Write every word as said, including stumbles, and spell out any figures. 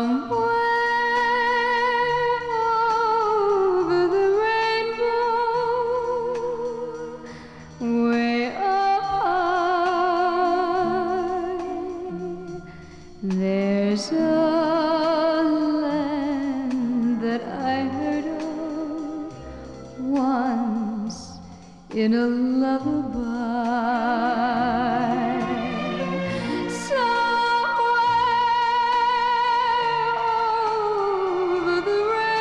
over the rainbow, way up high, there's a land that I heard of once in a lullaby.